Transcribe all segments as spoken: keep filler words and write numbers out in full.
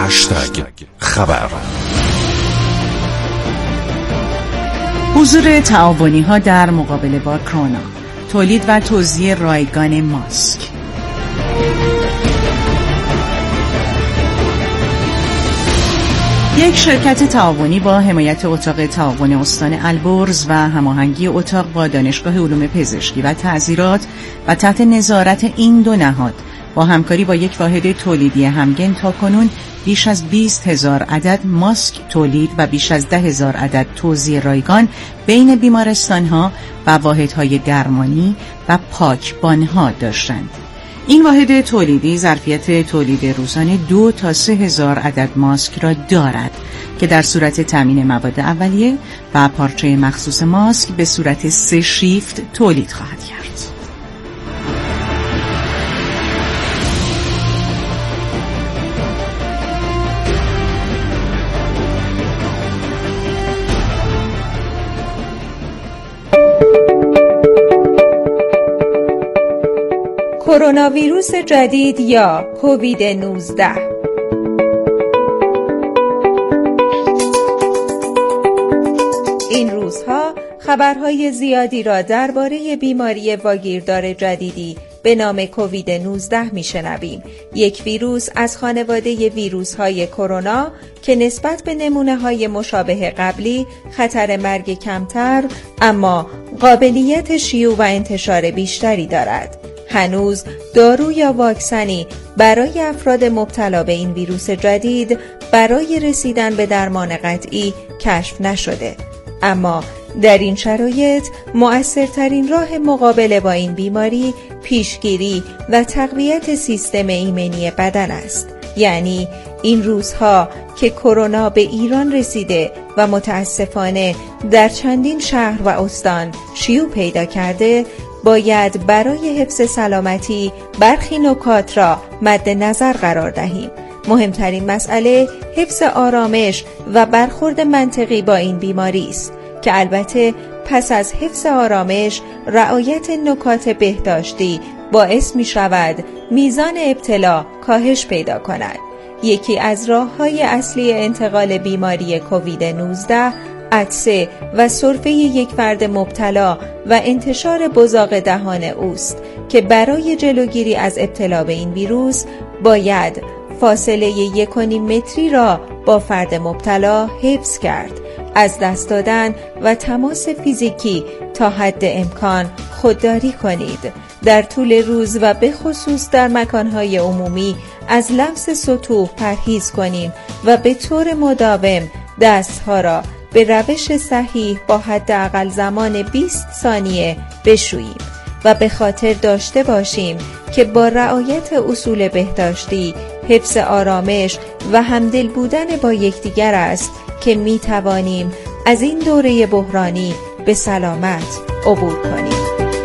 هشتگ خبر. حضور تعاونی ها در مقابله با کرونا، تولید و توزیع رایگان ماسک. یک شرکت تعاونی با حمایت اتاق تعاون استان البرز و هماهنگی اتاق با دانشگاه علوم پزشکی و تعزیرات و تحت نظارت این دو نهاد با همکاری با یک واحد تولیدی همگن تاکنون بیش از بیست هزار عدد ماسک تولید و بیش از ده هزار عدد توزیع رایگان بین بیمارستان‌ها و واحدهای درمانی و پاکبان‌ها داشتند. این واحد تولیدی ظرفیت تولید روزانه دو تا سه هزار عدد ماسک را دارد که در صورت تامین مواد اولیه و پارچه مخصوص ماسک به صورت سه شیفت تولید خواهد کرد. کرونا ویروس جدید یا کووید نوزده. این روزها خبرهای زیادی را درباره بیماری واگیردار جدیدی به نام کووید نوزده میشنویم. یک ویروس از خانواده ویروس‌های کرونا که نسبت به نمونه‌های مشابه قبلی خطر مرگ کمتر اما قابلیت شیوع و انتشار بیشتری دارد. هنوز دارو یا واکسنی برای افراد مبتلا به این ویروس جدید برای رسیدن به درمان قطعی کشف نشده. اما در این شرایط مؤثرترین راه مقابله با این بیماری پیشگیری و تقویت سیستم ایمنی بدن است. یعنی این روزها که کرونا به ایران رسیده و متاسفانه در چندین شهر و استان شیوع پیدا کرده، باید برای حفظ سلامتی برخی نکات را مد نظر قرار دهیم. مهمترین مسئله حفظ آرامش و برخورد منطقی با این بیماری است که البته پس از حفظ آرامش رعایت نکات بهداشتی باعث می شود میزان ابتلا کاهش پیدا کند. یکی از راه‌های اصلی انتقال بیماری کووید نوزده عطسه و سرفه یک فرد مبتلا و انتشار بزاق دهان اوست که برای جلوگیری از ابتلا به این ویروس باید فاصله یک و نیم متری را با فرد مبتلا حفظ کرد. از دست دادن و تماس فیزیکی تا حد امکان خودداری کنید. در طول روز و به خصوص در مکانهای عمومی از لمس سطوح پرهیز کنیم و به طور مداوم دستها را به روش صحیح با حداقل زمان بیست ثانیه بشوییم و به خاطر داشته باشیم که با رعایت اصول بهداشتی حفظ آرامش و همدل بودن با یکدیگر است که می توانیم از این دوره بحرانی به سلامت عبور کنیم.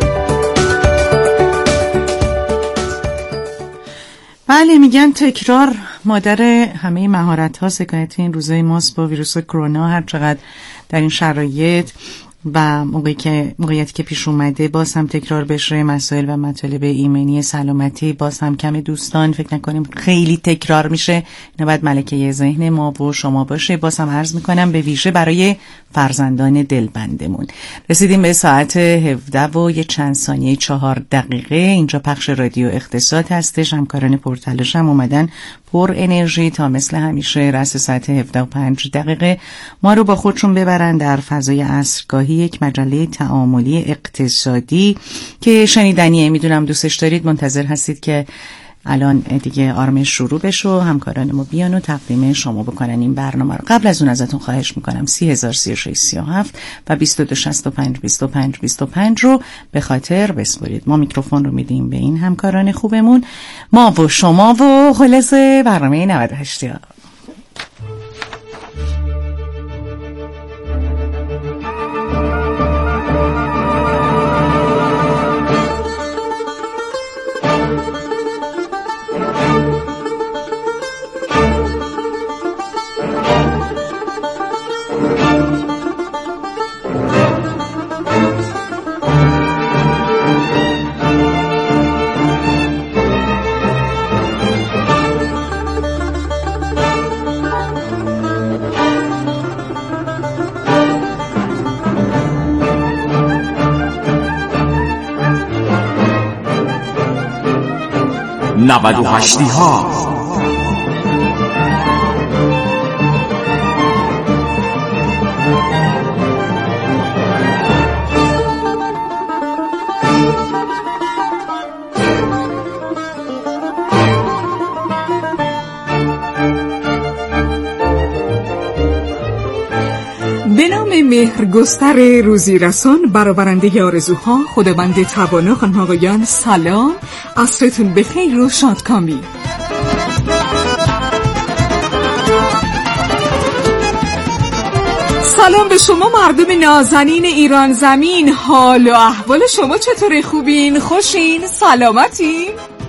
بله، میگن تکرار مادر همه مهارت‌ها. حکایت این روزای ماست با ویروس کرونا هر چقدر در این شرایط و موقعی که موقعیتی که پیش اومده باز هم تکرار بشه مسائل و مطالب ایمنی سلامتی باز هم کم. دوستان فکر نکنیم خیلی تکرار میشه، اینا باید ملکه ذهن ما و شما باشه. باز هم عرض میکنم به ویژه برای فرزندان دلبندمون. رسیدیم به ساعت هفده و یه چند ثانیه چهار دقیقه. اینجا پخش رادیو اقتصاد هستش. همکاران پرتلاش هم اومدن پر انرژی تا مثل همیشه رأس ساعت هفده و پنج دقیقه ما رو با خودشون ببرن در فضای عصرگاهی، یک مجله تعاملی اقتصادی که شنیدنیه. میدونم دوستش دارید، منتظر هستید که الان دیگه آرامش شروع بشه و همکاران ما بیان و تقدیم شما بکنن این برنامه رو. قبل از اون ازتون خواهش میکنم سی هزار سی و شش سی و هفت و بیست و دو شصت و پنج بیست و پنج بیست و پنج رو به خاطر بسپارید. ما میکروفون رو میدیم به این همکاران خوبمون، ما و شما و خلاصه برنامه نود و هشت. نود و هشتی ها. به نام مهرگستر روزی رسان، برآورنده آرزوها، خداوند توانا، خانم آقایان سلام، عصرتون بخیر و شادکامی. سلام به شما مردم نازنین ایران زمین، حال و احوال شما چطوره؟ خوبین؟ خوشین؟ سلامتین؟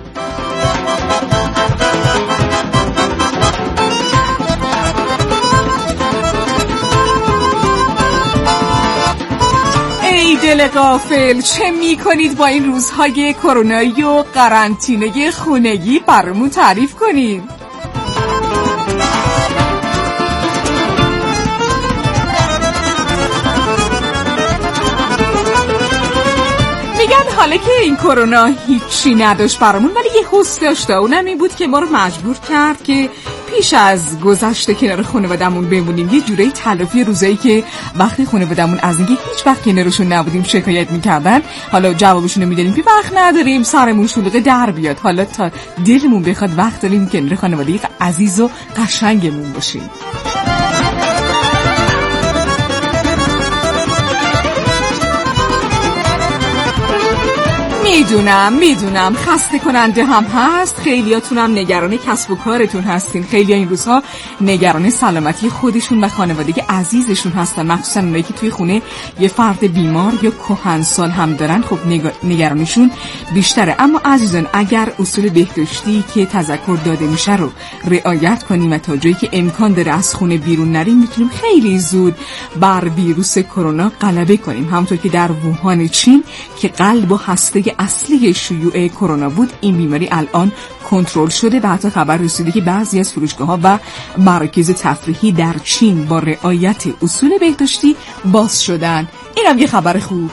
ای دل غافل، چه می کنید با این روزهای کرونایی و قرنطینه خونگی؟ برامون تعریف کنید. میگن حالا که این کرونا هیچی نداشت برامون، ولی یه حس داشت، اونم این بود که ما رو مجبور کرد که پیش از گذشته کنار خانواده‌مون بمونیم. یه جوری تلافی روزایی که وقتی خانواده‌مون از اینکه هیچ وقت کنارشون نبودیم شکایت میکردن، حالا جوابشون رو میدادیم که وقت نداریم، سرمون شلوغه در بیاد. حالا تا دلمون بخواد وقت داریم کنار خانواده عزیز و قشنگمون باشیم. میدونم میدونم خسته کننده هم هست، خیلیاتون هم نگران کسب و کارتون هستین، خیلی این روزها نگران سلامتی خودشون و خانواده عزیزشون هستن، مخصوصا اونایی که توی خونه یه فرد بیمار یا کهنسال هم دارن. خب نگرانیشون بیشتره. اما عزیزان، اگر اصول بهداشتی که تذکر داده میشه رو رعایت کنیم و تا جایی که امکان داره از خونه بیرون نریم، میتونیم خیلی زود بر ویروس کرونا غلبه کنیم. همونطور که در ووهان چین که قلب و هسته اصلی شیوع کرونا بود، این بیماری الان کنترل شده و حتی خبر رسیده که بعضی از فروشگاه‌ها و مراکز تفریحی در چین با رعایت اصول بهداشتی باز شدن. اینم یه خبر خوب.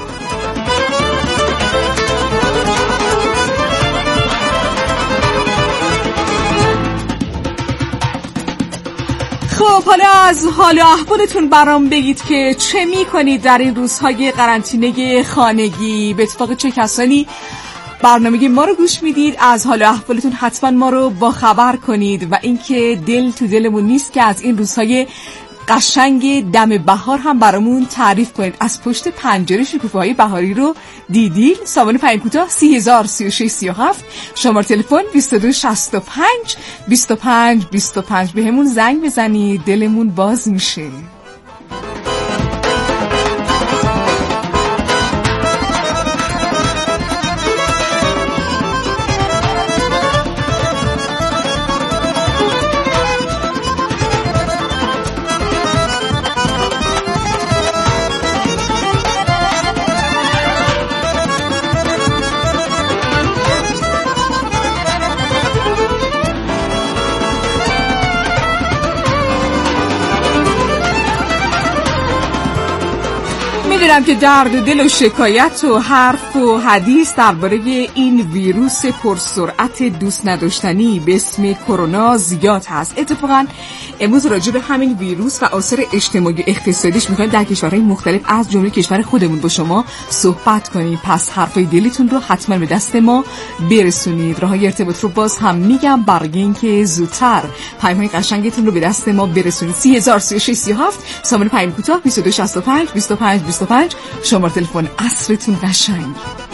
خب حالا از حال و احوالتون برام بگید که چه می کنید در این روزهای قرنطینه خانگی؟ به اتفاق چه کسانی برنامه ما رو گوش میدید؟ از حال و احوالتون حتما ما رو با خبر کنید. و اینکه دل تو دلمون نیست که از این روزهای قشنگ دم بهار هم برامون تعریف کنید. از پشت پنجره شکوفه‌های بهاری رو دیدید؟ سامان پیام کوتاه سی هزار سی و شش سی و هفت، شماره تلفن بیست و دو شصت و پنج بیست و پنج بیست و پنج. به همون زنگ بزنید، دلمون باز میشه. میدونم که درد دل و شکایت و حرف و حدیث درباره این ویروس پرسرعت دوست نداشتنی به اسم کرونا زیاد هست. اتفاقا امروز راجع به همین ویروس و آثار اجتماعی و اقتصادیش میخوایم در کشورهای مختلف از جمله کشور خودمون با شما صحبت کنیم. پس حرفای دلتون رو حتما به دست ما برسونید. راههای ارتباط رو باز هم میگم برای اینکه زودتر پیام‌های قشنگتون رو به دست ما برسونید. سی هزار سی و شش سی و هفت، سامان پیام کوتاه بیست و دو شصت و پنج بیست و پنج بیست و پنج، شماره تلفن عصرتون قشنگ.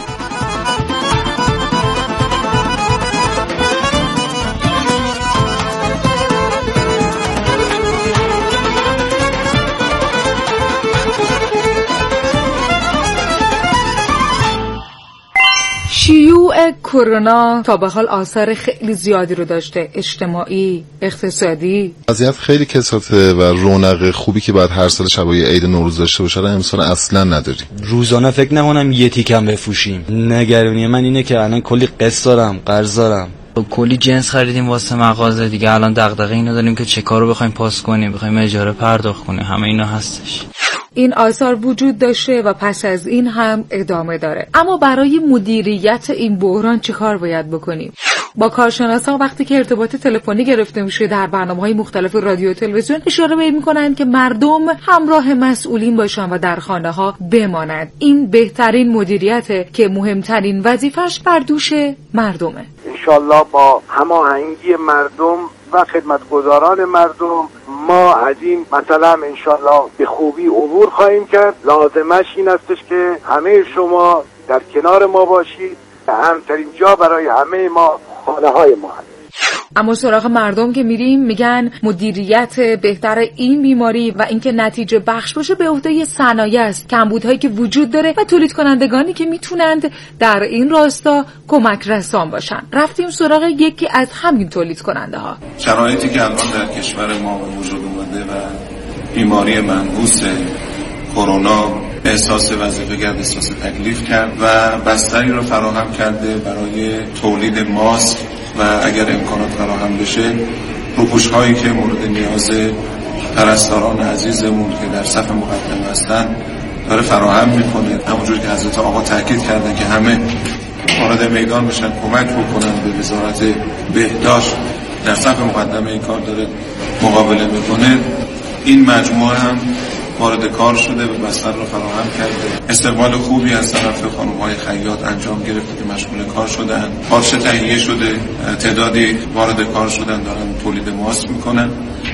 شیوع کرونا تا به حال آثار خیلی زیادی رو داشته، اجتماعی، اقتصادی. وضعیت خیلی کثافه و رونق خوبی که بعد هر سال شبای عید نوروز داشته باشه رو امسال اصلا نداریم. روزانه فکر نکنم یه تیکم بفروشیم. نگرانی من اینه که الان کلی قسط دارم، قرض دارم. کلی جنس خریدیم واسه مغازه دیگه، الان دغدغه اینو داریم که چه کارو بخوایم پاس کنیم، بخوایم اجاره پرداخت کنیم، همه اینا هستش. این آثار وجود داشته و پس از این هم ادامه داره. اما برای مدیریت این بحران چه کار باید بکنیم؟ با کارشناسان وقتی که ارتباط تلفنی گرفته میشه در برنامه‌های مختلف رادیو و تلویزیون اشاره به این می‌کنند که مردم همراه مسئولین باشن و در خانه‌ها بمانند. این بهترین مدیریته که مهمترین وظیفش بر دوش مردمه. انشالله با هماهنگی مردم و خدمتگزاران مردم ما از این مثلا انشالله به خوبی عبور خواهیم کرد. لازمش این استش که همه شما در کنار ما باشید. اهمترین جا برای همه ما خانه های ما هست. اما سراغ مردم که میریم میگن مدیریت بهتر این بیماری و اینکه نتیجه بخش باشه به عهده صنایع است. کمبودهایی که وجود داره و تولید کنندگانی که میتونند در این راستا کمک رسان باشن. رفتیم سراغ یکی از همین تولید کننده ها. شرایطی که الان در کشور ما وجود اومده و بیماری منحوس کرونا احساس وظیفه کرد، احساس تکلیف کرد و بستری رو فراهم کرده برای تولید ماسک و اگر امکانات فراهم بشه روپوش هایی که مورد نیاز پرستاران عزیزمون که در صف مقدم هستن داره فراهم میکنه. همونجور که حضرت آقا تاکید کردن که همه وارد میدان بشن کمک بکنن به وزارت بهداشت در صف مقدم این کار داره مقابله میکنه. این مجموعه هم وارد کار شده و بستر رو فراهم کرده. استقبال خوبی از طرف خانم‌های خیاط انجام گرفته که مشغول کار شدن. پارچه تهیه شده، تعدادی وارد کار شدن دارن تولید ماسک میکنن.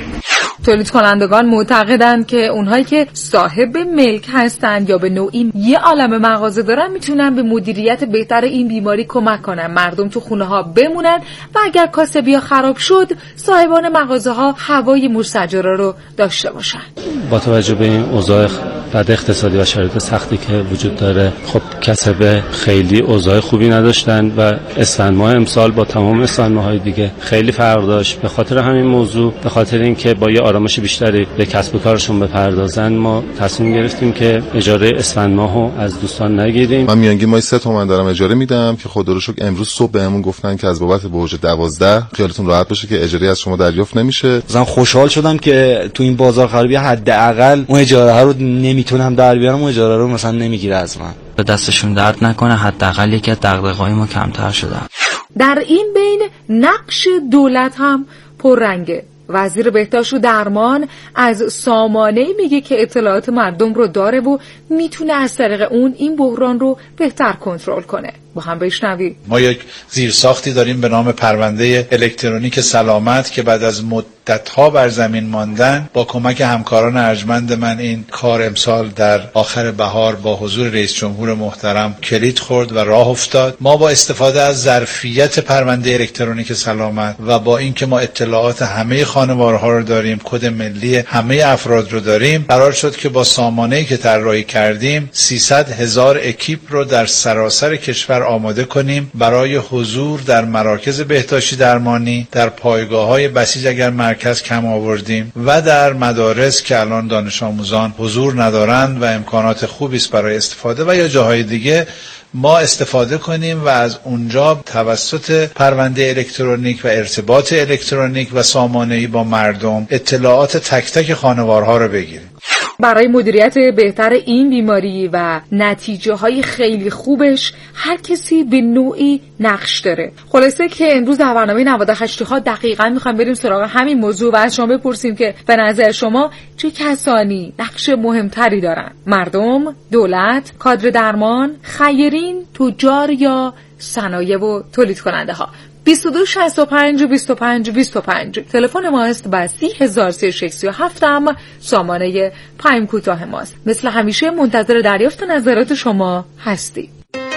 تولید کنندگان معتقدند که اونهایی که صاحب ملک هستند یا به نوعی یه عالمه مغازه دارن میتونن به مدیریت بهتر این بیماری کمک کنن. مردم تو خونه ها بمونن و اگر کاسبیا خراب شد صاحبان مغازه ها هوای مستاجره رو داشته باشن. با توجه به این اوضاع بد اقتصادی و شرایط سختی که وجود داره خب کسب خیلی اوضاع خوبی نداشتن و اسفند ماه امسال با تمام اسفند ماه‌های دیگه خیلی فرق داشت. به خاطر همین موضوع، به خاطر اینکه با یه آرامش بیشتری به کسب و کارشون بپردازن ما تصمیم گرفتیم که اجاره اسفند ماهو از دوستان نگیریم. من میانگین ماهی سه تومن دارم اجاره میدم که خدا رو شکر امروز صبح بهمون گفتن که از بابت برج دوازده خیالتون راحت باشه که اجاره از شما دریافت نمیشه. مثلا خوشحال شدم که تو این بازار خرابی حداقل اون اجاره رو نمیتونم در بیارم، اون اجاره رو مثلا نمیگیره از من. به دستشون درد نکنه، حداقل یکی از دغدغه‌های ما کمتر شده. در این بین نقش دولت هم پررنگه. وزیر بهداشت و درمان از سامانه میگه که اطلاعات مردم رو داره و میتونه از طریق اون این بحران رو بهتر کنترل کنه. با هم بشنویم. ما یک زیرساختی داریم به نام پرونده الکترونیک سلامت که بعد از مدت‌ها بر زمین ماندن با کمک همکاران ارجمند من این کار امسال در آخر بهار با حضور رئیس جمهور محترم کلید خورد و راه افتاد. ما با استفاده از ظرفیت پرونده الکترونیک سلامت و با اینکه ما اطلاعات همه خانوارها رو داریم، کد ملی همه افراد رو داریم، قرار شد که با سامانه‌ای که طراحی کردیم سیصد هزار اکیپ رو در سراسر کشور آماده کنیم برای حضور در مراکز بهداشتی درمانی، در پایگاه‌های بسیج اگر مرکز کم آوردیم و در مدارس که الان دانش آموزان حضور ندارند و امکانات خوبی است برای استفاده و یا جاهای دیگه ما استفاده کنیم و از اونجا توسط پرونده الکترونیک و ارتباط الکترونیک و سامانه‌ای با مردم اطلاعات تک تک خانوارها رو بگیریم. برای مدیریت بهتر این بیماری و نتیجه های خیلی خوبش هر کسی به نوعی نقش داره. خلاصه که امروز در برنامه نود و هشت ها دقیقاً میخوایم بریم سراغ همین موضوع و از شما بپرسیم که به نظر شما چه کسانی نقش مهمتری دارن؟ مردم، دولت، کادر درمان، خیرین، تجار یا صنایع و تولید کننده ها؟ بیست و دو شصت و پنج بیست و پنج بیست و پنج تلفن ما است و سی هزار سیصد و سی و هفت هم سامانه پیام کوتاه ماست. مثل همیشه منتظر دریافت نظرات شما هستید.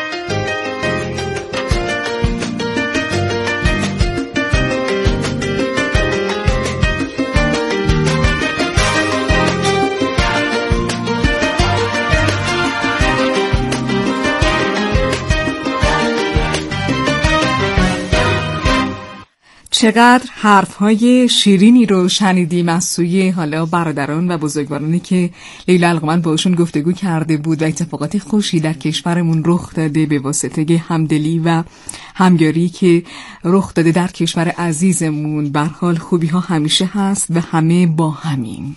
چقدر حرفهای شیرینی رو شنیدیم از سوی حالا برادران و بزرگوارانی که لیلا القمن باشون گفتگو کرده بود و اتفاقات خوشی در کشورمون رخ داده به واسطه همدلی و همگاری که رخ داده در کشور عزیزمون. به هر حال خوبی ها همیشه هست و همه با همین.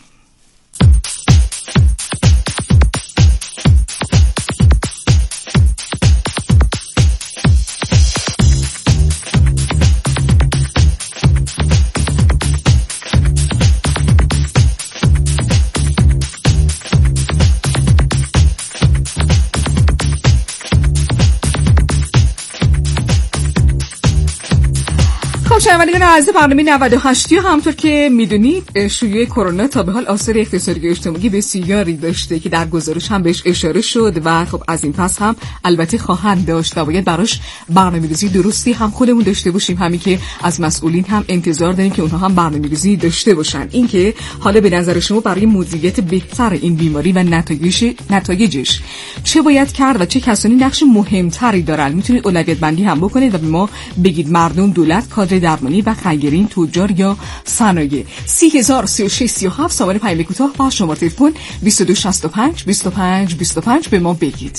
خب شنوندگان عزیز برنامه نود و هشت همونطور که میدونید شیوع کرونا تا به حال آثار اقتصادی و اجتماعی بسیاری داشته که در گزارش هم بهش اشاره شد و خب از این پس هم البته خواهند داشت و باید براش برنامه‌ریزی درستی هم خودمون داشته باشیم، همین که از مسئولین هم انتظار داریم که اونها هم برنامه‌ریزی داشته باشن. این که حالا به نظر شما برای مدیریت بهتر این بیماری و نتایجش نتایجش چه باید کرد و چه کسانی نقش مهمتری دارن؟ میتونید اولویت بندی هم بکنید و به ما بگید. مردم، دولت، کادر درمانی و خیرین، تجار یا صنایع. سی هزار سی و شش سی و هفت شماره پیام کوتاه با شماره تلفن بیست و دو شصت و پنج بیست و پنج بیست و پنج به ما بگید.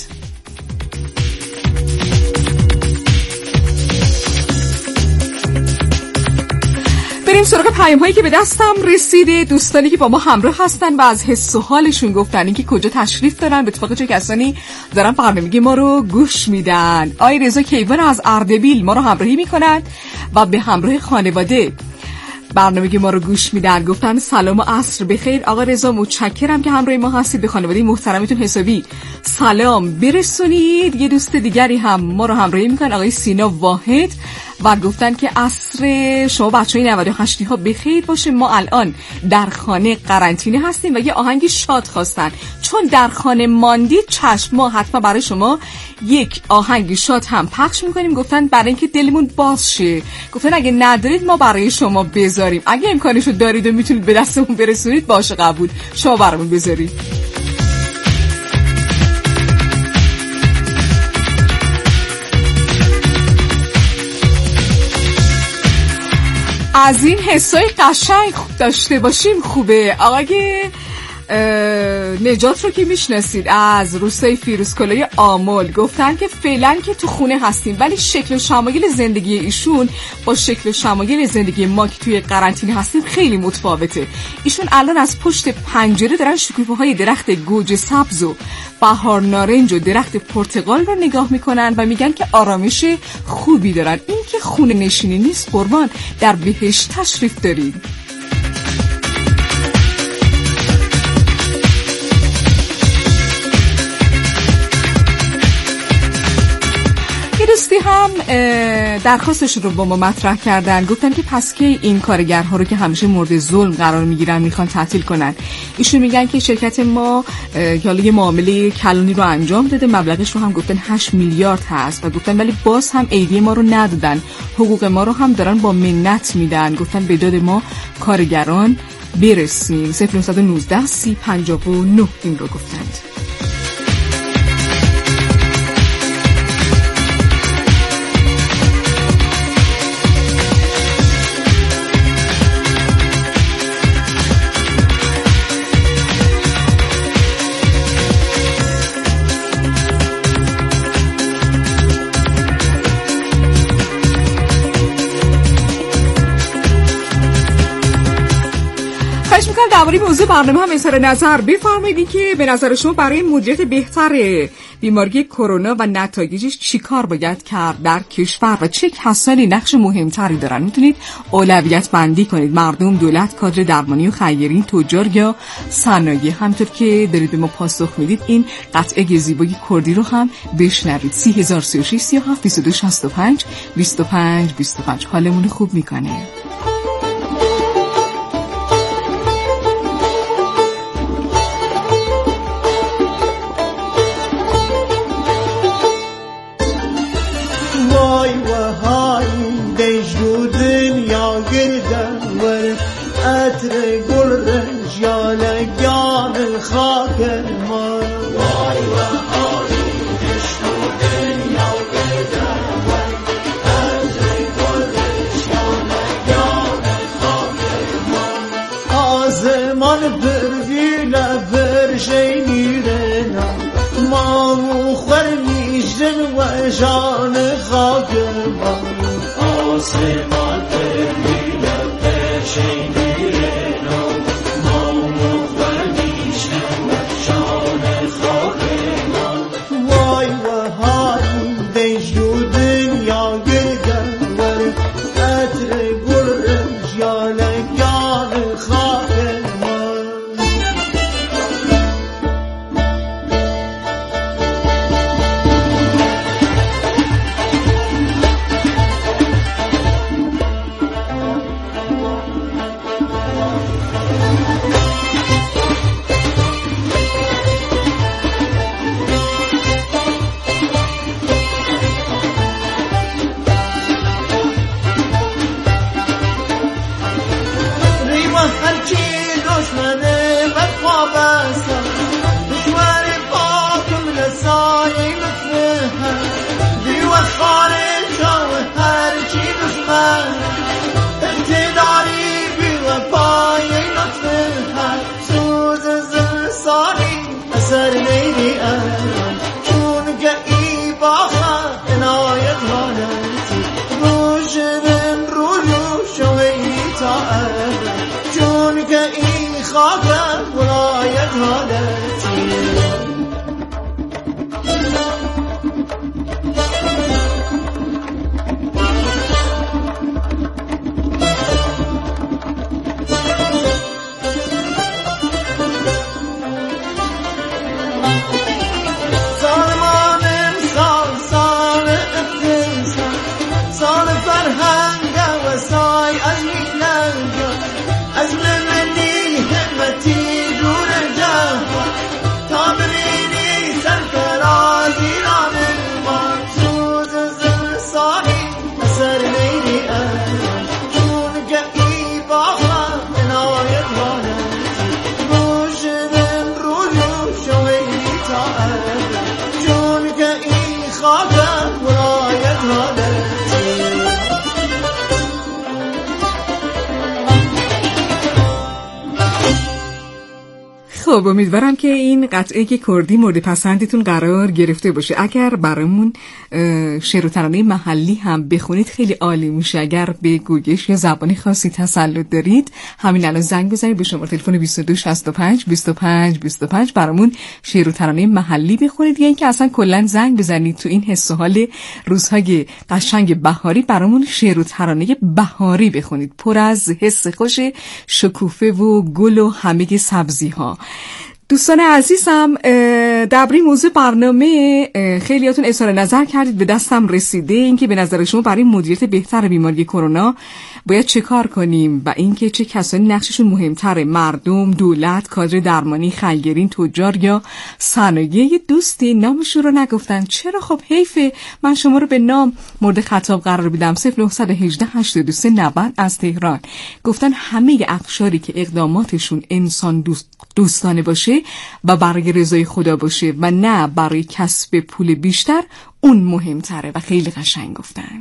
بریم سراغ پیام هایی که به دستم رسیده. دوستانی که با ما همراه هستن و از حس و حالشون گفتن اینکه کجا تشریف دارن، به اتفاق چه کسانی دارن برنامه ما رو گوش میدن. آقای رضا کیوان از اردبیل ما رو همراهی میکنن و به همراه خانواده برنامه ما رو گوش میدن. گفتن سلام و عصر بخیر. آقا رضا متشکرم که همراه ما هستید. به خانواده محترمتون حسابی سلام برسونید. یه دوست دیگری هم ما رو همراهی میکنن، آقای سینا واحد، و گفتن که عصر شما بچهای نود و هشت ها بخیر باشه. ما الان در خانه قرنطینه هستیم و یه آهنگ شاد خواستن. چون در خانه ماندید چشم، ما حتما برای شما یک آهنگ شاد هم پخش میکنیم. گفتن برای اینکه دلمون باز شه. گفتن اگه ندارید ما برای شما بذاریم، اگه امکانشو دارید و میتونید به دستمون برسونید باشه قبول، شما برامون بذارید. از این حسای قشنگ داشته باشیم خوبه. آقای نجات رو که میشناسید از روستای فیروزکلای آمل گفتن که فعلا که تو خونه هستیم ولی شکل و شمایل زندگی ایشون با شکل و شمایل زندگی ما که توی قرنطینه هستیم خیلی متفاوته. ایشون الان از پشت پنجره دارن شکوفه‌های درخت گوجه سبز و بهار نارنج و درخت پرتقال رو نگاه میکنن و میگن که آرامش خوبی دارن. این که خونه نشینی نیست قربان، در بهشت تشریف دارید. دوستی هم درخواستش رو با ما مطرح کردن. گفتن که پس که این کارگرها رو که همیشه مورد ظلم قرار میگیرن میخوان تعطیل کنن. ایشون میگن که شرکت ما حالا یه معامله کلانی رو انجام داده، مبلغش رو هم گفتن هشت میلیارد هست و گفتن ولی باز هم ایدی ما رو ندادن، حقوق ما رو هم دارن با منت میدن. گفتن به داد ما کارگران برسیم. صفر نه یک نه سی پنجاه و نه این رو گفتند. درباره موضوع برنامه هم اظهار نظر بفرمایید که به نظر شما برای مدیریت بهتر بیماری کرونا و نتایجش چی کار باید کرد در کشور و چه کسانی نقش مهمتری دارن؟ میتونید اولویت بندی کنید. مردم، دولت، کادر درمانی و خیرین، تجار یا صنایع. همونطور که دارید به ما پاسخ میدید این قطعه زیبای کردی رو هم بشنوید. سی هزار سی و شش سی و هفت بیست و دو شصت و پنج بیست و پنج بیست و پنج حالمون خوب میکنه. عطر گل رنجان گان خاک ما وای و آی عشق و دنیا گردن عطر گل رنجان گان خاک ما آزمان پرویل برشی میرنا ما مخور میشن و جان خاک ما آزمان پرویل برشی خب امیدوارم که این قطعه که کردی مورد پسندتون قرار گرفته باشه. اگر برامون شعر و ترانه محلی هم بخونید خیلی عالی میشه. اگر به گوگش یا زبانی خاصی تسلط دارید همین الان زنگ بزنید به شماره تلفن بیست و دو شصت و پنج بیست و پنج بیست و پنج برامون شعر و ترانه محلی بخونید، یا اینکه اصلا کلا زنگ بزنید تو این حس و حال روزهای قشنگ بهاری برامون شعر و ترانه بهاری بخونید پر از حس خوش شکوفه و گل و همه سبزی ها. دوستان عزیزم، در این موضوع برنامه خیلیاتون اظهار نظر کردید، به دستم رسیده اینکه به نظر شما برای مدیریت بهتر بیماری کرونا باید چه کار کنیم و اینکه چه کسانی نقششون مهمتره، مردم، دولت، کادر درمانی، خیرین، تجار یا صنایع. دوستی نامشون رو نگفتن. چرا؟ خب حیفه. من شما رو به نام مورد خطاب قرار بدم. صفر نه یک هشت هشتاد و سه نود از تهران. گفتن همه اقشاری که اقداماتشون انسان دوست دوستانه باشه و برای رضای خدا باشه و نه برای کسب پول بیشتر، اون مهمتره و خیلی قشنگ گفتن.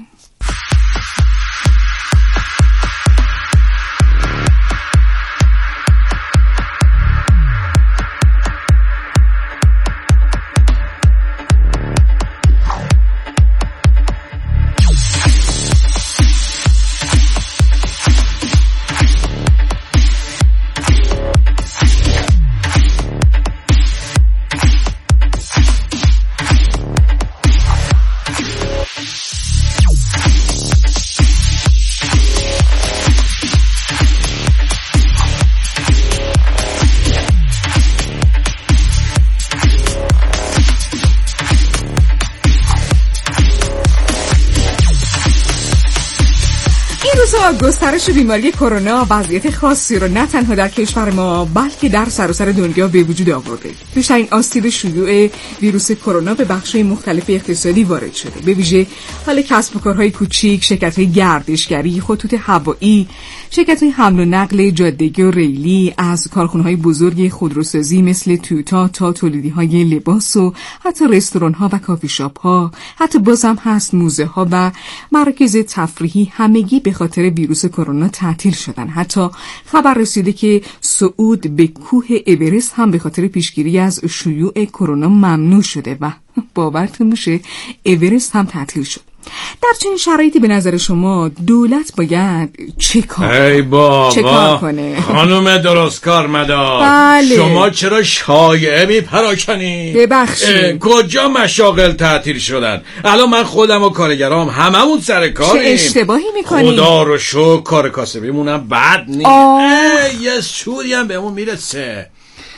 گسترش بیماری کرونا وضعیت خاصی رو نه تنها در کشور ما بلکه در سراسر دنیا به وجود آورده. بیشترین آسیب شیوع ویروس کرونا به بخش‌های مختلف اقتصادی وارد شده، به ویژه حال کسب و کارهای کوچیک، شرکت‌های گردشگری، خطوط هوایی، شرکت‌های حمل و نقل جاده‌ای و ریلی، از کارخانه‌های بزرگ خودروسازی مثل تویوتا تا تولیدی‌های لباس و حتی رستوران‌ها و کافی شاپ‌ها، حتی بازم هست موزه‌ها و مراکز تفریحی، همگی به خاطر ویروس کرونا تعطیل شدن. حتی خبر رسیده که صعود به کوه اورست هم به خاطر پیشگیری از شیوع کرونا ممنوع شده و باورتون میشه اورست هم تعطیل شد. در چنین شرایطی به نظر شما دولت باید چه کار ای بابا چه کار کنه؟ خانم درستکار مدار، بله. شما چرا شایعه میپراکنی؟ ببخشید کجا مشاغل تعطیل شدن؟ الان من خودم و کارگرام هممون سر کاریم. چه اشتباهی میکنی؟ خدا رو شکر کار کاسبیمونم بد نیست. یه سوری هم بهمون میرسه.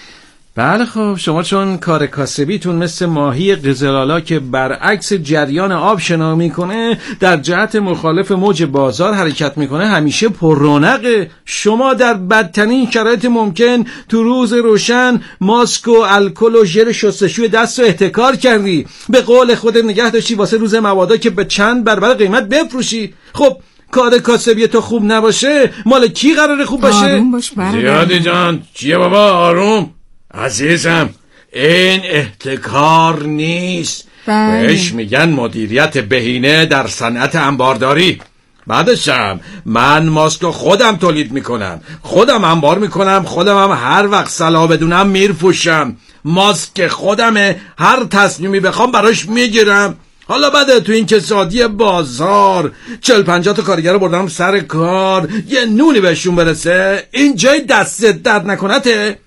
بله خب شما چون کار کاسبیتون مثل ماهی قزلالا که برعکس جریان آب شنا میکنه در جهت مخالف موج بازار حرکت میکنه همیشه پر رونقه. شما در بدترین شرایط ممکن تو روز روشن ماسک و الکل و ژل شستشوی دست رو احتکار کردی، به قول خودت نگه داشتی واسه روز مبادا که به چند برابر قیمت بفروشی. خب کار کاسبی تو خوب نباشه مال کی قراره خوب باشه؟ آروم باش برادر. زیادی جان چیه بابا؟ آروم عزیزم، این احتکار نیست، بهش میگن مدیریت بهینه در صنعت انبارداری. بعدشم من ماسک خودم تولید میکنم، خودم انبار میکنم، خودم هم هر وقت صلاح بدونم میرفوشم. ماسک خودمه، هر تصمیمی بخوام براش میگیرم. حالا بعد تو این کسادی بازار چل پنجاه تا کارگر رو بردم سر کار، یه نونی بهشون برسه، این جای دستت درد نکنته؟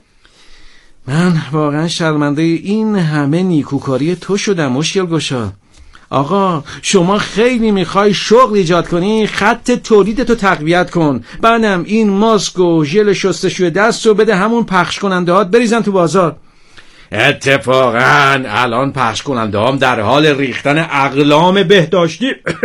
من واقعا شرمنده این همه نیکوکاری تو شدم مشکل گشا. آقا شما خیلی میخوای شغل ایجاد کنی، خط تولیدتو تقویت کن، بعدم این ماسک و ژل شستشوی دست رو بده همون پخش کننده هات بریزن تو بازار. اتفاقا الان پخش کننده هم در حال ریختن اقلام بهداشتی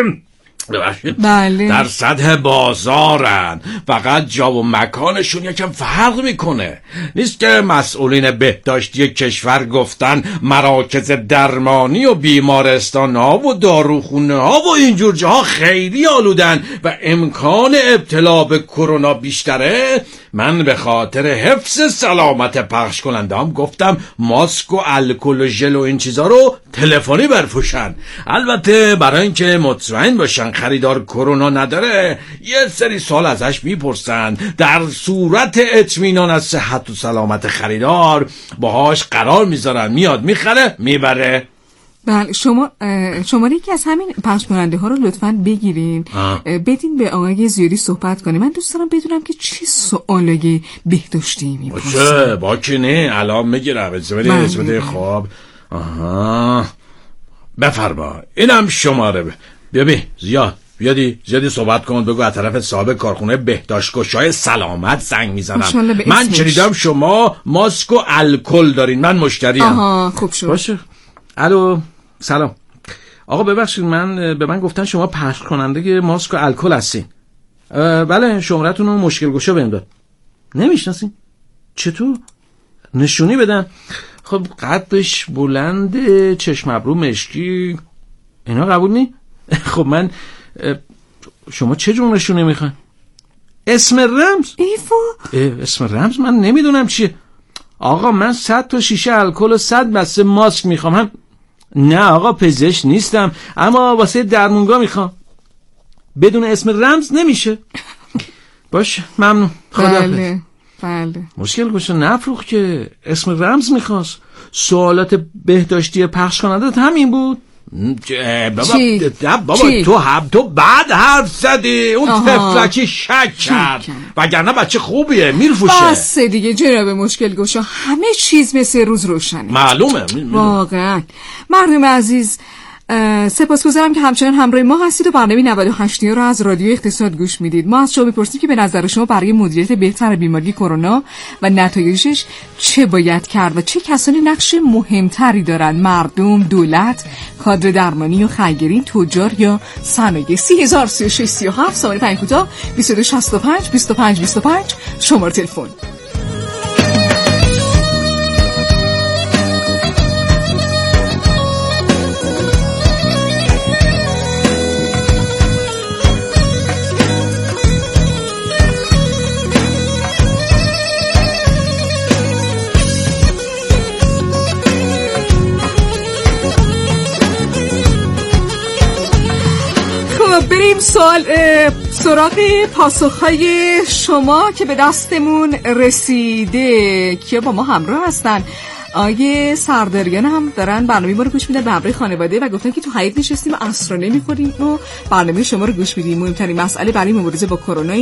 بله. در سطح بازارن، فقط جا و مکانشون یکم فرق میکنه. نیست که مسئولین بهداشتی کشور گفتن مراکز درمانی و بیمارستان ها و داروخونه ها و اینجور جاها خیلی آلودن و امکان ابتلا به کرونا بیشتره، من به خاطر حفظ سلامت پخش کننده‌ام گفتم ماسک و الکل و ژل و این چیزا رو تلفنی برفروشن. البته برای اینکه مطمئن باشن خریدار کرونا نداره یه سری سوال ازش میپرسن. در صورت اطمینان از صحت و سلامت خریدار باهاش قرار میذارن، میاد میخره میبره. بله شما شماره یکی از همین پخش کننده ها رو لطفاً بگیرین، بدین به آقای زیادی صحبت کنه. من دوست دارم بدونم که چی سوالای بهداشتی میپرسن. باشه باشه نه الان میگیرم. اسمده اسمده خواب. آها بفرما اینم شماره. ببین زیاد بیادی زیادی صحبت کن، بگو از طرف صاحب کارخونه بهداشتگشای سلامت زنگ میزنم. من شنیدم شما ماسک و الکل دارین، من مشتریم. آها خوب شد. باشه. الو سلام آقا، ببخشید من به من گفتن شما پخش کننده ماسک و الکل هستین. بله شمارتون رو مشکل گشا بهم داد. نمیشناسین؟ چطور؟ نشونی بدن. خب قدش بلند، چشم ابرو مشکی، اینا قبول نی؟ خب من شما چه جور نشونه میخواین؟ اسم رمز؟ ایفو اسم رمز من نمیدونم چیه. آقا من صد تا شیشه الکل و صد بسته ماسک میخوام. هم نه آقا پزشک نیستم، اما واسه درمونگاه میخوام. بدون اسم رمز نمیشه. باشه ممنون. خدا بله بله. مشکل گوشه نفروخ که اسم رمز میخواست. سوالات بهداشتی پخش کننده همین بود. بابا بابا چی؟ تو هم تو بعد حرف زدی. اون تفلکی شک کرد، وگرنه بچه خوبیه میرفوشه. بس دیگه جناب مشکل گوشا، همه چیز مثل روز روشنه. معلومه واقعا. مردم عزیز سپاسگزارم که همچنان همراه ما هستید و برنامه نود و هشت رو از رادیو اقتصاد گوش میدید. ما از شما میپرسیم که به نظر شما برای مدیریت بهتر بیماری کرونا و نتایجش چه باید کرد و چه کسانی نقش مهمتری دارن؟ مردم، دولت، کادر درمانی و خیریه، تجار یا صنایع؟ سی هزار سی و شش سی و هفت سامانه پنج کوتاه بیست و دو شصت و پنج بیست و پنج بیست و پنج شماره تلفن. بریم سوال سراغ پاسخهای شما که به دستمون رسیده. که با ما همراه هستن آیه سرداریان هم دارن برنامه ما رو گوش میدن به همراه خانواده و گفتن که تو حیاط نشستیم و عصرانه میخوریم و برنامه شما رو گوش میدیم. مهمترین مسئله برای مبارزه با کرونا